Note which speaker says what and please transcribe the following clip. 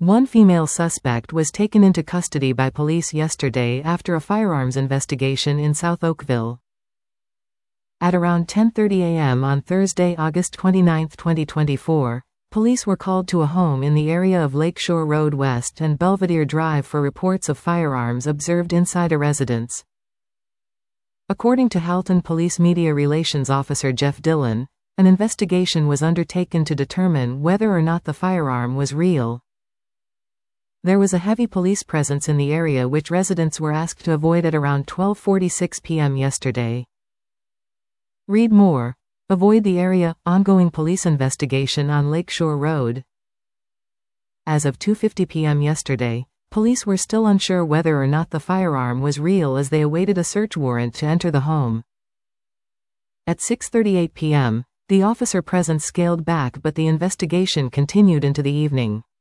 Speaker 1: One female suspect was taken into custody by police yesterday after a firearms investigation in South Oakville. At around 10:30 a.m. on Thursday, August 29, 2024, police were called to a home in the area of Lakeshore Road West and Belvedere Drive for reports of firearms observed inside a residence. According to Halton Police Media Relations Officer Jeff Dillon, an investigation was undertaken to determine whether or not the firearm was real. There was a heavy police presence in the area which residents were asked to avoid at around 12:46 p.m. yesterday. Read more. Avoid the area. Ongoing police investigation on Lakeshore Road. As of 2:50 p.m. yesterday, police were still unsure whether or not the firearm was real as they awaited a search warrant to enter the home. At 6:38 p.m., the officer presence scaled back, but the investigation continued into the evening.